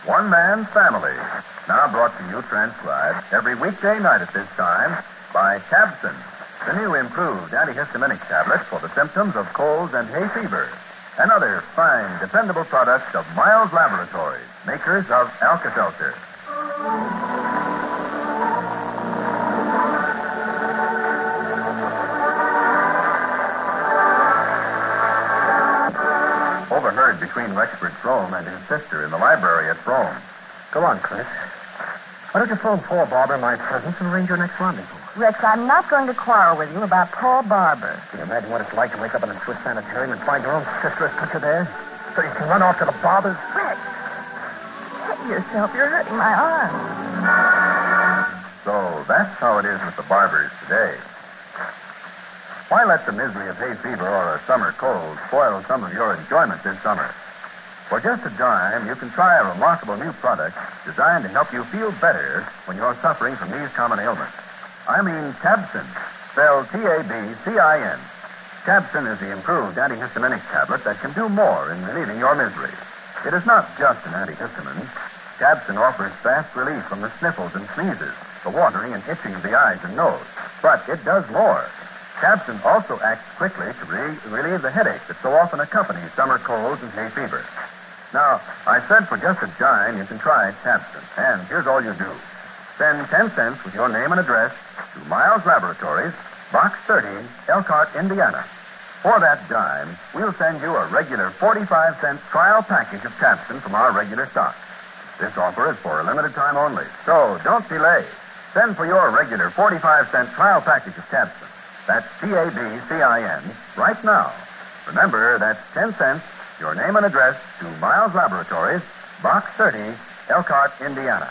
One Man Family. Now brought to you, transcribed, every weekday night at this time by Tabson, the new improved antihistaminic tablet for the symptoms of colds and hay fever. And other fine, dependable products of Miles Laboratories, makers of Alka-Seltzer. Overheard between Rexford Frome and his sister in the library at Frome. Go on, Chris. Why don't you phone Paul Barber in my presence and arrange your next rendezvous? Rex, I'm not going to quarrel with you about Paul Barber. Can you imagine what it's like to wake up in a Swiss sanitarium and find your own sister has put you there? So you can run off to the Barbers? Rex, steady yourself. You're hurting my arm. So that's how it is with the Barbers today. Why let the misery of hay fever or a summer cold spoil some of your enjoyment this summer? For just a dime, you can try a remarkable new product designed to help you feel better when you're suffering from these common ailments. I mean Tabson, spelled T-A-B-C-I-N. Tabson is the improved antihistaminic tablet that can do more in relieving your misery. It is not just an antihistamine. Tabson offers fast relief from the sniffles and sneezes, the watering and itching of the eyes and nose. But it does more. Tabson also acts quickly to relieve the headache that so often accompanies summer colds and hay fever. Now, I said for just a dime you can try Tabson, and here's all you do. Send 10 cents with your name and address to Miles Laboratories, Box 30, Elkhart, Indiana. For that dime, we'll send you a regular 45-cent trial package of Tabson from our regular stock. This offer is for a limited time only, so don't delay. Send for your regular 45-cent trial package of Tabson. That's T-A-B-C-I-N, right now. Remember, that's 10 cents, your name and address to Miles Laboratories, Box 30, Elkhart, Indiana.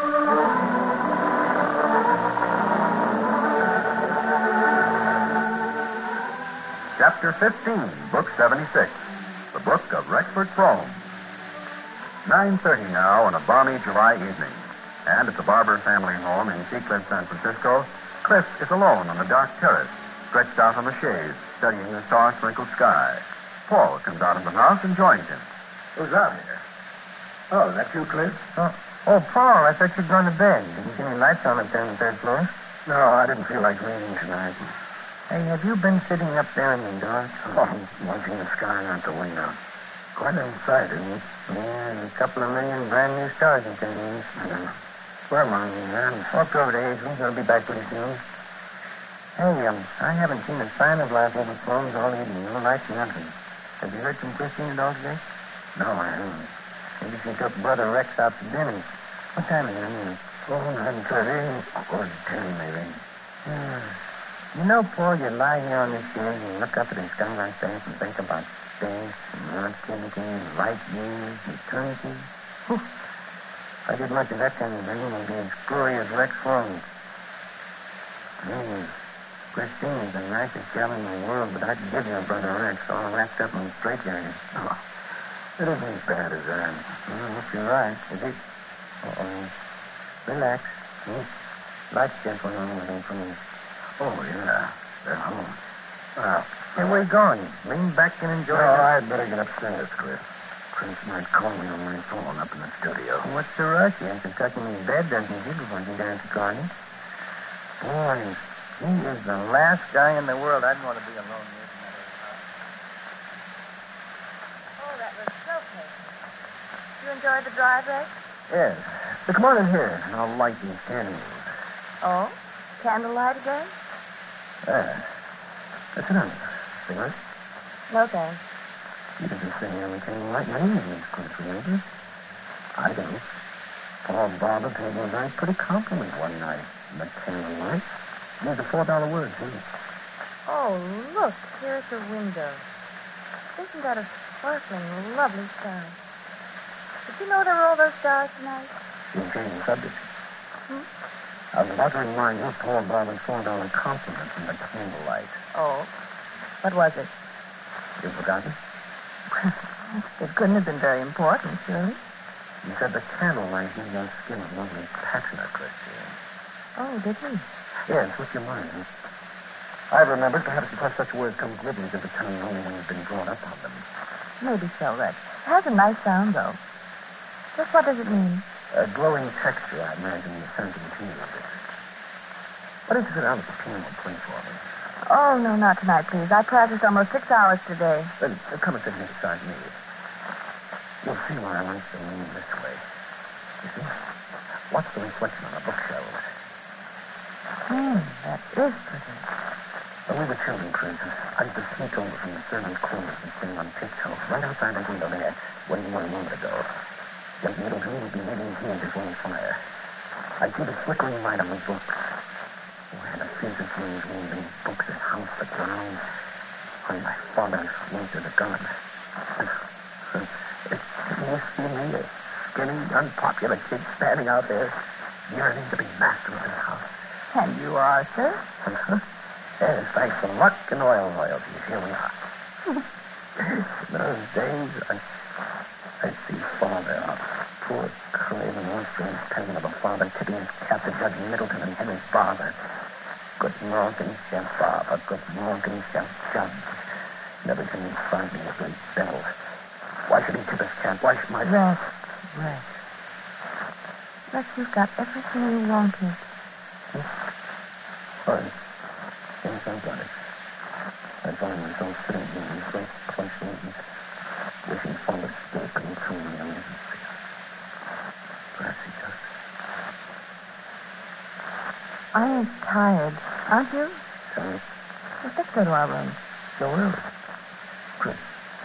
Chapter 15, Book 76, The Book of Rexford Frome. 9:30 now on a balmy July evening. And at the Barber family home in Seacliff, San Francisco, Cliff is alone on the dark terrace, stretched out on the chaise, studying the star-sprinkled sky. Paul comes out of the house and joins him. Who's out here? Oh, that you, Cliff? Oh, Paul, I thought you'd gone to bed. Didn't see any lights on up there on the third floor. No, I didn't feel like reading tonight. Hey, have you been sitting up there in the dark? Oh, watching the sky out the window. Quite a sight, isn't it? Yeah, and a couple of million brand new stars in 10 years. Where am I, man? Walk over to Hazel. He'll be back pretty soon. Hey, I haven't seen a sign of life over Frome's all evening. No lights, nothing. Have you heard from Christine at all today? No, I haven't. Maybe she took Brother Rex out to dinner. What time is it? 9:30 or 10, maybe. You know, Paul, you lie here on this chaise and look up at the sky like that and think about space and relativity, light years, eternity. Whew. If I did much of that kind of thing, I'd be as screwy as Rex Frome. Christine is the nicest gal in the world, but I'd give you a Brother Rex all wrapped up in a straitjacket. Oh, it isn't as bad as that. If you're right. Is it? Relax. Light's just went on with him for me. Oh, yeah. They're home. Hey, where you going? Lean back and enjoy No, I'd better get upstairs, Cliff. Chris might call me on my phone up in the studio. What's the rush? You have to tuck him in bed, doesn't he, before you dance the garden? Boy, he is the last guy in the world I'd want to be alone with. Oh, that was so tasty. You enjoyed the drive, Rex? Yes. So come on in here, and I'll light these candles. Oh? Candlelight again? Sit down. Cigarette? No, thanks. You didn't say you ever candlelight in any of these Cliff, remember? I don't. Paul Barber paid me a very pretty compliment one night. The candlelight. There's a $4 word, too. Oh, look. Here's the window. Isn't that a sparkling, lovely sky? Did you know there were all those stars tonight? You're changing the subject. I was about to remind you of Paul Barber's $4 compliment from the candlelight. Oh? What was it? You forgotten? It couldn't have been very important, surely. You said the candlelight made your skin a lovely patina, Christine. Oh, did he? Yes, what's your mind? I've remembered perhaps because such words come glibly to the tongue only when you've been brought up on them. Maybe so, Rex. It has a nice sound, though. Just what does it mean? A glowing texture, I imagine, in the sensitive teenager. Why don't you sit down at the piano and play for me? Oh, no, not tonight, please. I practiced almost 6 hours today. Then come and sit here beside me. You'll see why I like the room this way. You see? Watch the reflection on the bookshelf. That is pretty. When we were children, Chris, I used to sneak over from the servants' quarters and stand on tiptoe right outside the window there, where you were a moment ago. Young Middleton would be knitting here before the fire. I'd see the flickering light on the book. Oh, I had a physically reading books that housed the ground on my father's winter to gun. You see me, a skinny, unpopular kid standing out there, yearning to be master of his house. And you are, sir? Yes, thanks to luck and oil royalties. Here we are. In those days, I see Father, a poor, craven, one-strange peasant of a father, tipping his cap to Judge Middleton and Henry's father. Good morning, Chef Barber. Good morning, Chef Judge. Never can you find me a great devil. Why should he tip his cap? Why should my... Rex. Rex, you've got everything you wanted. Fine. Yes, I got it. I find myself sitting in these great close rooms, wishing Father still couldn't come me on his feet. Perhaps he does. I'm tired, aren't you? Sorry. Let's go to our room. No, well. Chris.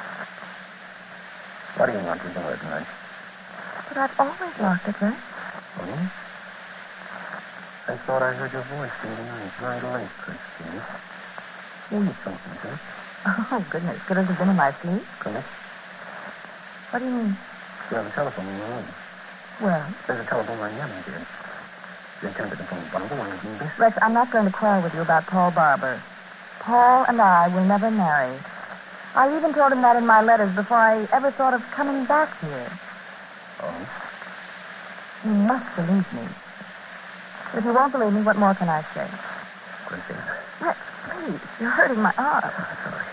Why do you lock your door at night? But I've always locked it, Rex. Oh? I thought I heard your voice through the night. Very late, Christine. Who are you talking to? Oh, goodness. Could it have been in my sleep? Chris? What do you mean? You have a telephone in your room. Well, There's a telephone line yelling here. You attempted to phone Barbara when you do this? Rex, I'm not going to quarrel with you about Paul Barber. Paul and I will never marry. I even told him that in my letters before I ever thought of coming back here. Oh? You must believe me. If you won't believe me, what more can I say? Christine. Rex, please, you're hurting my arm. Sorry.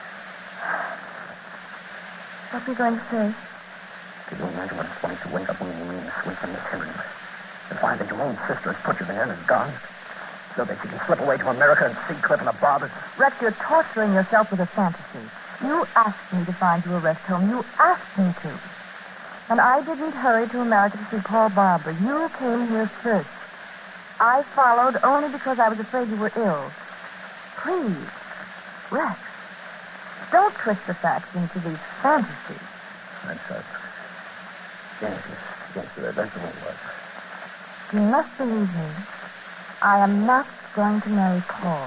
What were you going to say? Could you imagine what it's like to wake up one morning and sleep in the tomb and find that your own sister has put you there and is gone so that you can slip away to America and see Cliff and the Barbers? Rex, you're torturing yourself with a fantasy. You asked me to find you a rest home. You asked me to. And I didn't hurry to America to see Paul Barber. You came here first. I followed only because I was afraid you were ill. Please, Rex, don't twist the facts into these fantasies. That's right. Yes, that's the way it was. You must believe me. I am not going to marry Paul.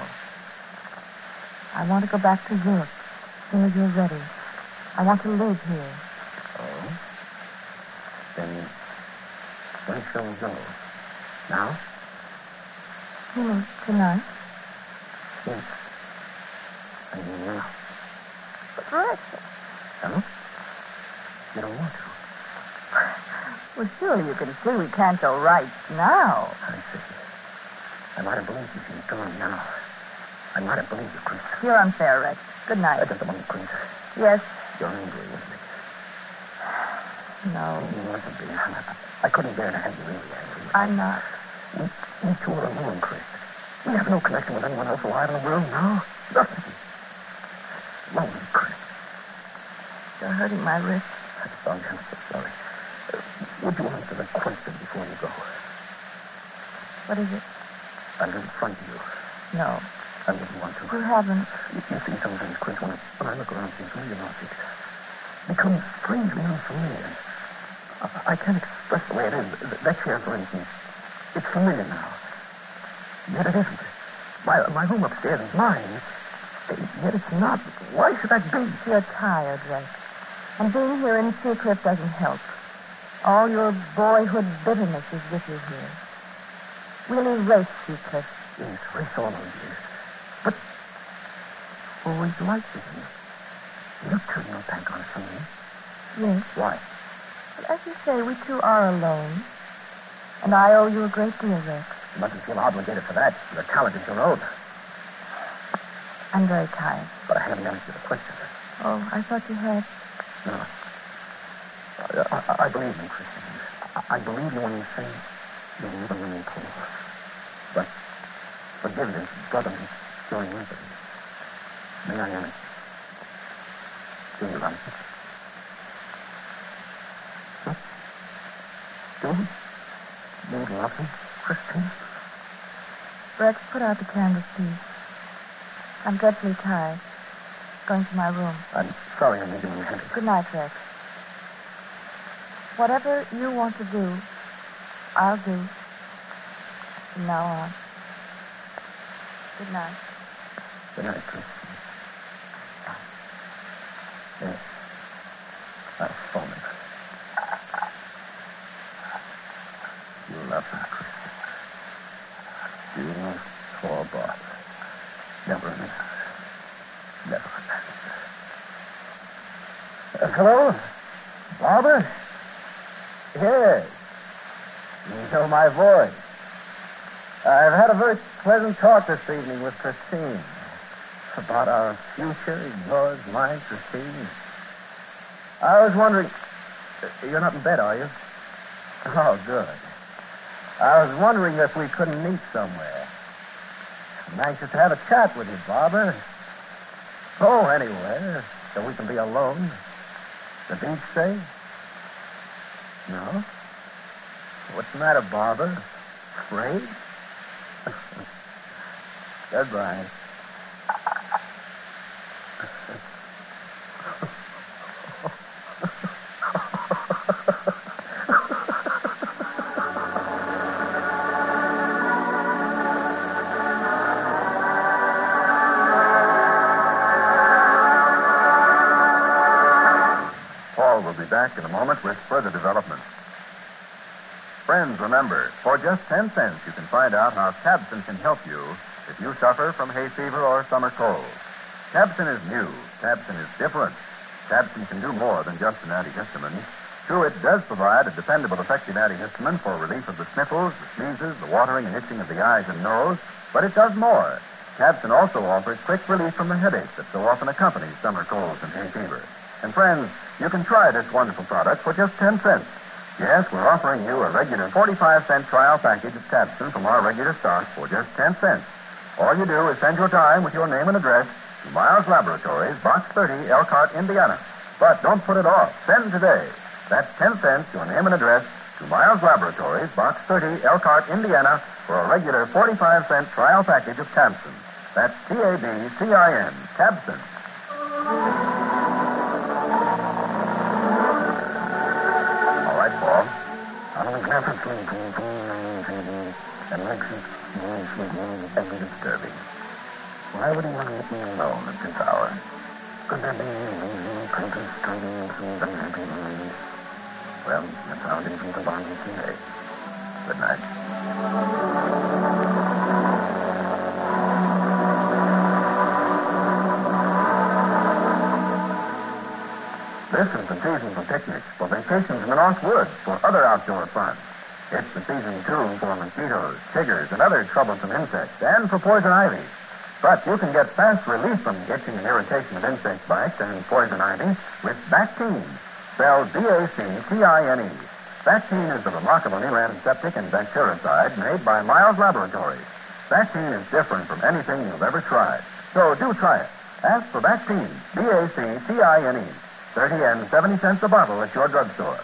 I want to go back to Europe as soon as you're ready. I want to live here. Oh? Then when shall we go? Now? You mean tonight? Yes. I mean now. But Rex, No? You don't want to? well, surely you can see we can't go right now. I see. I might have believed you if you'd gone now. I might have believed you, Chris. You're unfair, Rex. Good night. Just a moment, Chris. Yes? You're angry with me. No, You mustn't be. I couldn't bear to have you really angry. I'm not. We two are alone, Chris. We have no connection with anyone else alive in the world now. Nothing. Lonely, Chris. You're hurting my wrist. I'm so sorry. Would you answer the question before you go? What is it? I didn't frighten you. No, I wouldn't want to. you haven't. You see sometimes, Chris, when I look around, these familiar objects become strangely unfamiliar. I can't express the way it is. That chair, for instance, it's familiar now. Yet it isn't. My room upstairs is mine. Yet it's not. Why should that be? You're tired, Rex. And being here in secret doesn't help. All your boyhood bitterness is with you here. We'll erase you, Cliff. Yes, erase all those years. But always liked it here. You turn your back on it, me. Yes. Why? But as you say, we two are alone. And I owe you a great deal, Rex. You mustn't feel obligated for that. Your talent is your own. I'm very tired. But I haven't answered the question. Oh, I thought you had. No. I believe you, Christian. I believe you when you say you even when you poor. But forgiveness doesn't show you anything. May I ask? Do you like it? Huh? Do you love me, Christian? Rex, put out the candles, please. I'm dreadfully tired. Going to my room. I'm sorry I'm making you heavy. Good night, Rex. Whatever you want to do, I'll do. From now on. Good night. Good night, Christian. Yes. I'll phone him. You love him, Christian. You poor Bob. Never a minute. Never a minute. Hello? Barbara? Yes. You know my voice. I've had a very pleasant talk this evening with Christine about our future, yours, mine, Christine. I was wondering, you're not in bed, are you? Oh, good. I was wondering if we couldn't meet somewhere. I'm anxious to have a chat with you, Barbara. Oh, anywhere, so we can be alone. The beach safe? No? What's the matter, Barbara? Afraid? Goodbye. Paul will be back in a moment with further development. Friends, remember, for just 10 cents, you can find out how Tabson can help you if you suffer from hay fever or summer cold. Tabson is new. Tabson is different. Tabson can do more than just an antihistamine. True, it does provide a dependable, effective antihistamine for relief of the sniffles, the sneezes, the watering and itching of the eyes and nose, but it does more. Tabson also offers quick relief from the headache that so often accompanies summer colds and hay fever. And friends, you can try this wonderful product for just 10 cents. Yes, we're offering you a regular 45-cent trial package of Tabson from our regular stock for just 10 cents. All you do is send your time with your name and address to Miles Laboratories, Box 30, Elkhart, Indiana. But don't put it off. Send today. That's 10 cents, your name and address, to Miles Laboratories, Box 30, Elkhart, Indiana, for a regular 45-cent trial package of Tabson. That's Tabcin, Tabson. All right, Paul. I'm glad to sleep. And Alexis is every disturbing. Why would he want to let me alone at this hour? Could there be any purpose struggling through unhappy minds? Well, that's how it is with the body today. Good night. This is the season for picnics, for vacations in the North Woods, for other outdoor fun. It's the season, too, for mosquitoes, chiggers, and other troublesome insects, and for poison ivy. But you can get fast relief from the itching and irritation of insect bites and poison ivy with Bactine, spelled Bactine. Bactine is the remarkable new antiseptic and bactericide made by Miles Laboratories. Bactine is different from anything you've ever tried. So do try it. Ask for Bactine, Bactine, 30 and 70 cents a bottle at your drugstore.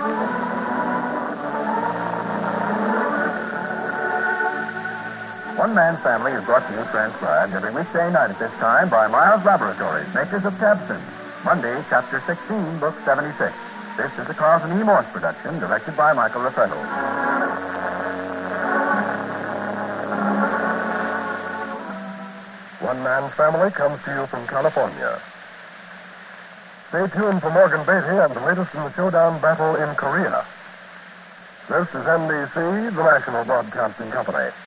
One Man's Family is brought to you transcribed every weekday night at this time by Miles Laboratories, makers of Tabson. Monday, Chapter 16, Book 76. This is a Carlton E. Morse production, directed by Michael Raffetto. One Man's Family comes to you from California. Stay tuned for Morgan Beatty and the latest in the showdown battle in Korea. This is NBC, the National Broadcasting Company.